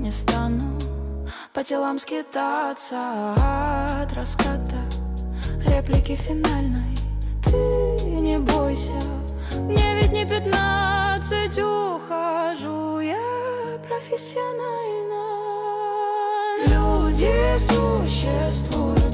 не стану по телам скитаться от раската реплики финальной. Ты не бойся, мне ведь не 15, ухожу я профессионально. Люди существуют